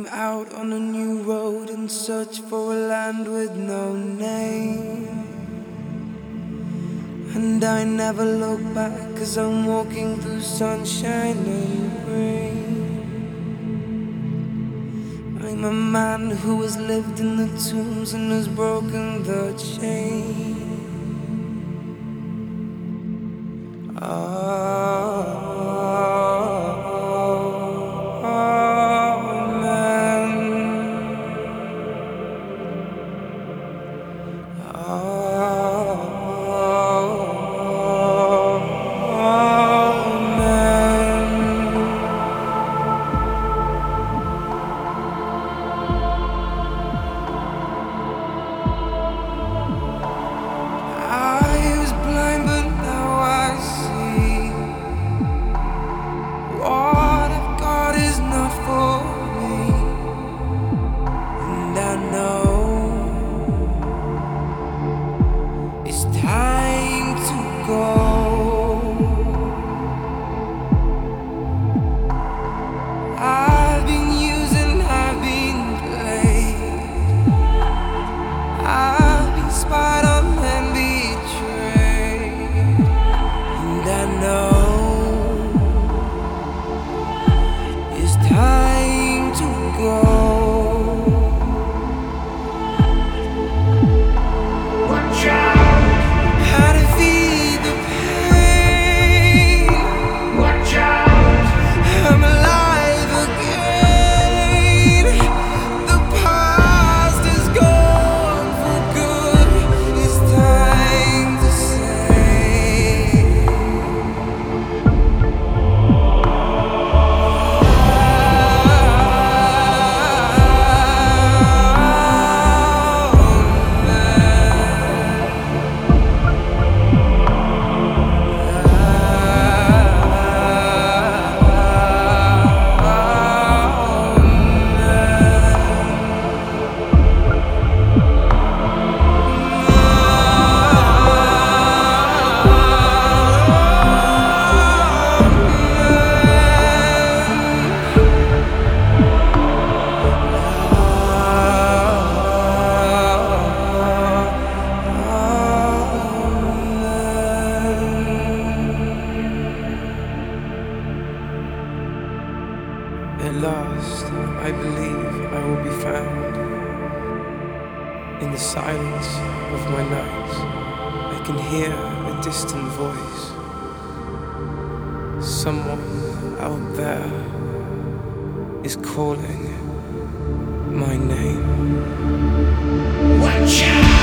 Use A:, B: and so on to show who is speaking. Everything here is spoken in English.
A: out on a new road in search for a land with no name. And I never look back, 'cause I'm walking through sunshine and rain. I'm a man who has lived in the tombs and has broken the chain. At last, I believe I will be found. In the silence of my night, I can hear a distant voice. Someone out there is calling my name. Watch out!